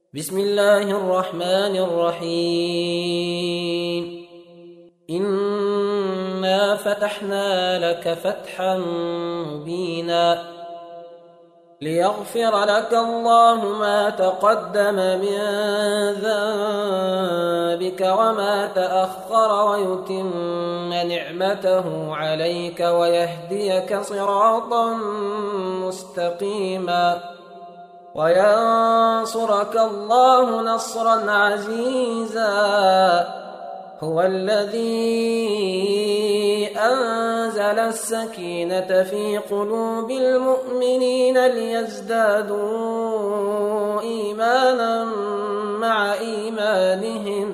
بسم الله الرحمن الرحيم. إنا فتحنا لك فتحا مبينا ليغفر لك الله ما تقدم من ذنبك وما تأخر ويتم نعمته عليك ويهديك صراطا مستقيما وينصرك الله نصرا عزيزا. هو الذي أنزل السكينة في قلوب المؤمنين ليزدادوا إيمانا مع إيمانهم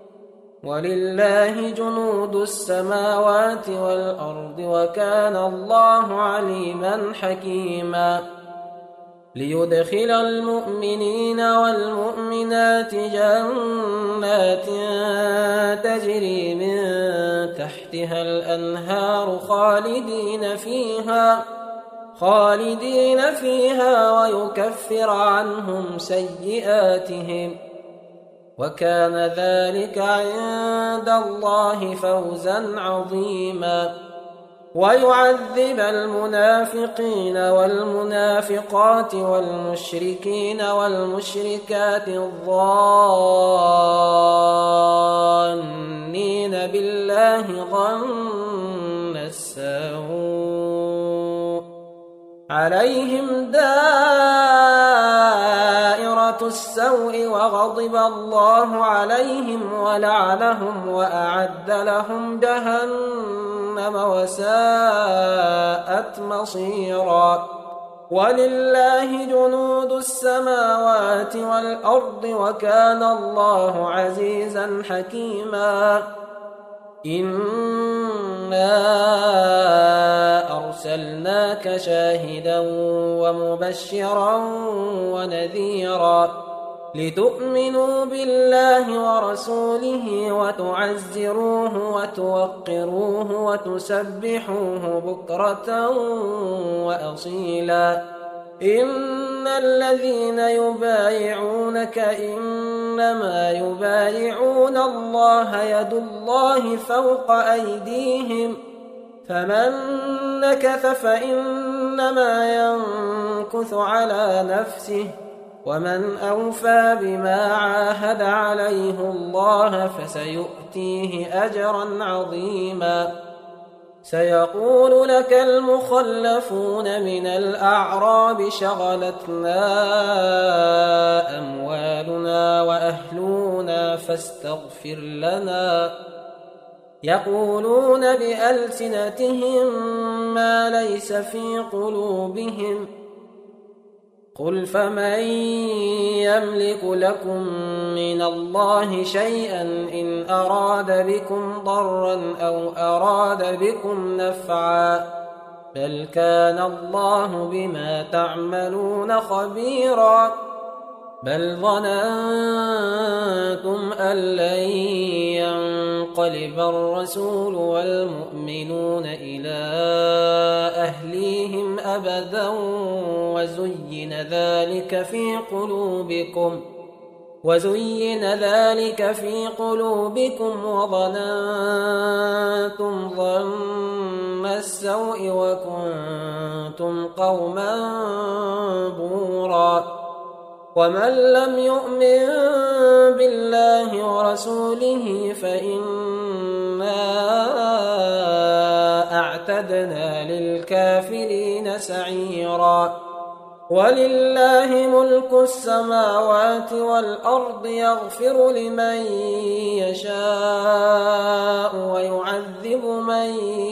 ولله جنود السماوات والأرض وكان الله عليما حكيما. ليدخل المؤمنين والمؤمنات جنات تجري من تحتها الأنهار خالدين فيها ويكفر عنهم سيئاتهم وكان ذلك عند الله فوزا عظيما. ويعذب المنافقين والمنافقات والمشركين والمشركات الظانين بالله ظن السوء عليهم دائرة السوء وغضب الله عليهم ولعنهم وأعد لهم جهنم وساءت مصيرا. ولله جنود السماوات والأرض وكان الله عزيزا حكيما. إنا أرسلناك شاهدا ومبشرا ونذيرا لتؤمنوا بالله ورسوله وتعزروه وتوقروه وتسبحوه بكرة وأصيلا. إن الذين يبايعونك إنما يبايعون الله يد الله فوق أيديهم فمن نكث فإنما ينكث على نفسه ومن أوفى بما عاهد عليه الله فسيؤتيه أجرا عظيما. سيقول لك المخلفون من الأعراب شغلتنا أموالنا وأهلنا فاستغفر لنا. يقولون بألسنتهم ما ليس في قلوبهم قل فمن يملك لكم من الله شيئا إن أراد بكم ضرا أو أراد بكم نفعا بل كان الله بما تعملون خبيرا. بل ظننتم أن لن ينقلب الرسول والمؤمنون إلى أهليهم أبدا وزين ذلك في قلوبكم وظننتم ظن السوء وكنتم قوما بورا. ومن لم يؤمن بالله ورسوله فإنا أعتدنا للكافرين سعيرا. ولله ملك السماوات والأرض يغفر لمن يشاء ويعذب من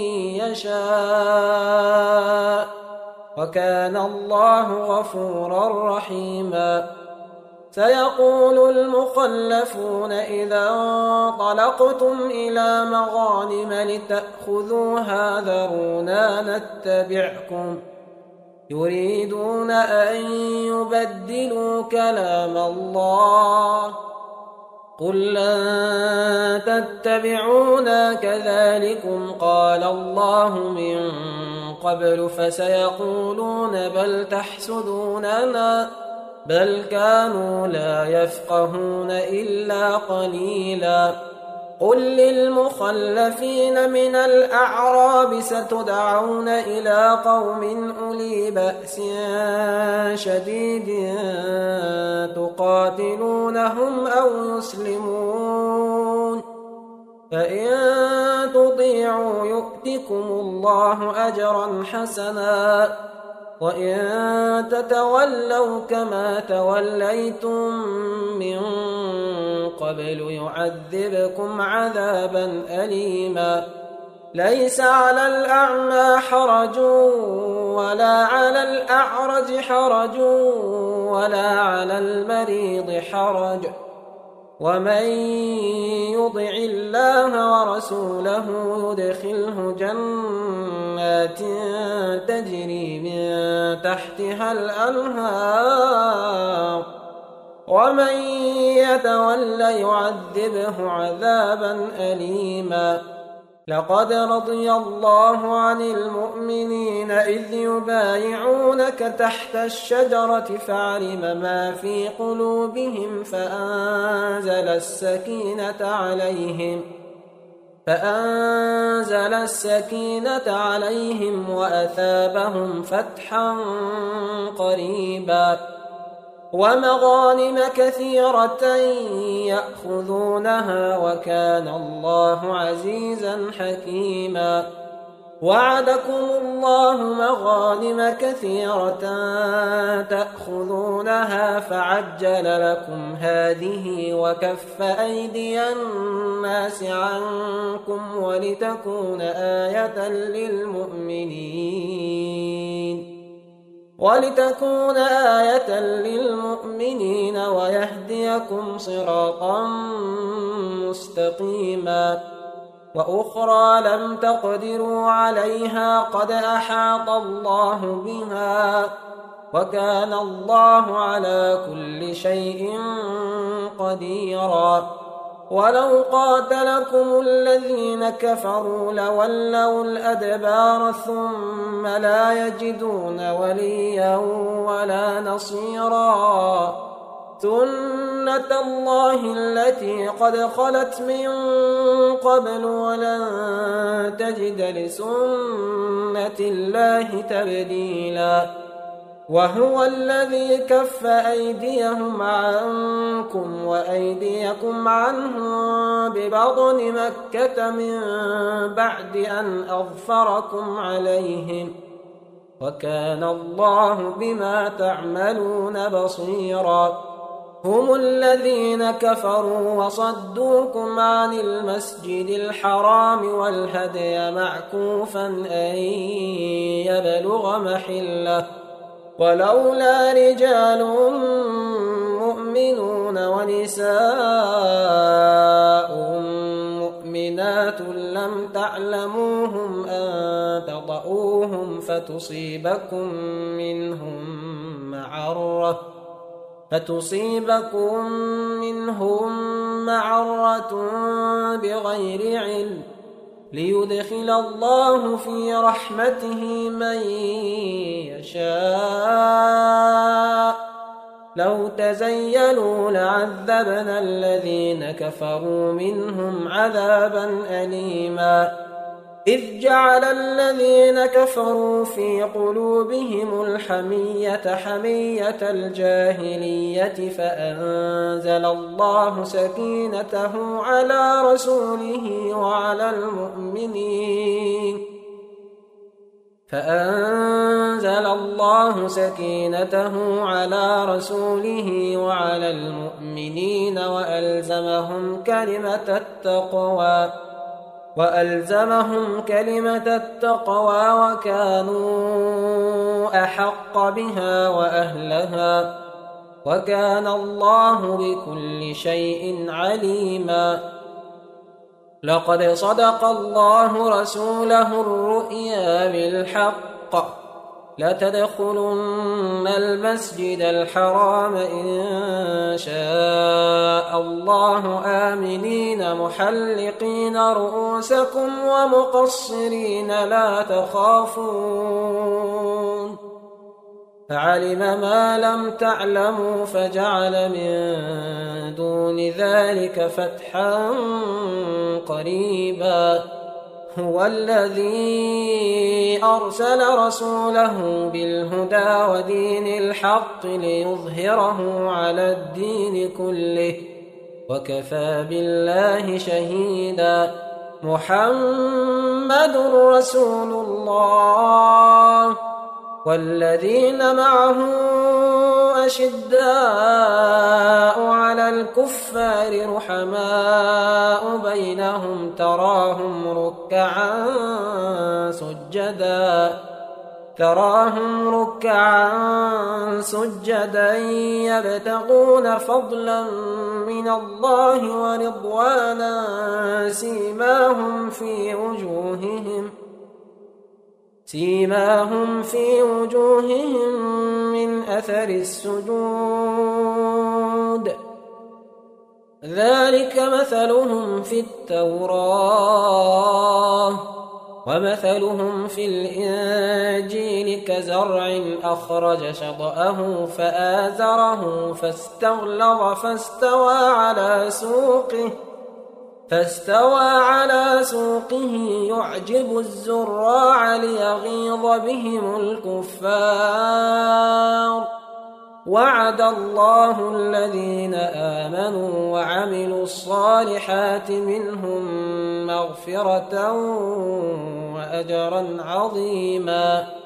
يشاء وكان الله غفورا رحيما. سيقول المخلفون إذا انطلقتم إلى مغانم لتأخذوها ذرونا نتبعكم يريدون أن يبدلوا كلام الله قل لن تتبعونا كذلكم قال الله من قبل فسيقولون بل تحسدوننا بل كانوا لا يفقهون إلا قليلا. قل للمخلفين من الأعراب ستدعون إلى قوم أولي بأس شديد تقاتلونهم أو يسلمون، فإن تطيعوا يؤتكم الله أجرا حسنا، وإن تتولوا كما توليتم من قبل يعذبكم عذابا أليما. ليس على الأعمى حرج ولا على الأعرج حرج ولا على المريض حرج، ومن يطع الله ورسوله يدخله جنات تجري من تحتها الأنهار، ومن يتولى يعذبه عذابا أليما. لقد رضي الله عن المؤمنين إذ يبايعونك تحت الشجرة فعلم ما في قلوبهم فأنزل السكينة عليهم وأثابهم فتحا قريبا، ومغانم كثيرة يأخذونها، وكان الله عزيزا حكيما. وعدكم الله مغانم كثيرة تأخذونها فعجل لكم هذه وكف أيدي الناس عنكم ولتكون آية للمؤمنين ويهديكم صراطا مستقيما. وأخرى لم تقدروا عليها قد أحاط الله بها، وكان الله على كل شيء قديرا. ولو قاتلكم الذين كفروا لولوا الأدبار ثم لا يجدون وليا ولا نصيرا. سنة الله التي قد خلت من قبل ولن تجد لسنة الله تبديلا. وهو الذي كف أيديهم عنكم وأيديكم عنهم ببطن مكة من بعد أن أظفركم عليهم، وكان الله بما تعملون بصيرا. هم الذين كفروا وصدوكم عن المسجد الحرام والهدي معكوفا أن يبلغ محله، ولولا رجال مؤمنون ونساء مؤمنات لم تعلموهم أن تطؤوهم فتصيبكم منهم معرة بغير علم، ليدخل الله في رحمته من يشاء. لو تزيلوا لعذبنا الذين كفروا منهم عذابا أليما. إذ جعل الذين كفروا في قلوبهم الحمية حمية الجاهلية فأنزل الله سكينته على رسوله وعلى المؤمنين وألزمهم كلمة التقوى وكانوا أحق بها وأهلها، وكان الله بكل شيء عليما. لقد صدق الله رسوله الرؤيا بالحق لتدخلن المسجد الحرام إن شاء الله آمنين محلقين رؤوسكم ومقصرين لا تخافون فعلم ما لم تعلموا فجعل من دون ذلك فتحا قريبا. هو الذي أرسل رسوله بالهدى ودين الحق ليظهره على الدين كله وكفى بالله شهيدا. محمد رسول الله والذين معه أشداء على الكفار رحماء بينهم تراهم ركعا سجدا يبتغون فضلا من الله ورضوانا سيماهم في وجوههم من أثر السجود ذلك مثلهم في التوراة ومثلهم في الإنجيل كزرع أخرج شطأه فآزره فاستغلظ فاستوى على سوقه يعجب الزراع ليغيظ بهم الكفار. وعد الله الذين آمنوا وعملوا الصالحات منهم مغفرة وأجرا عظيما.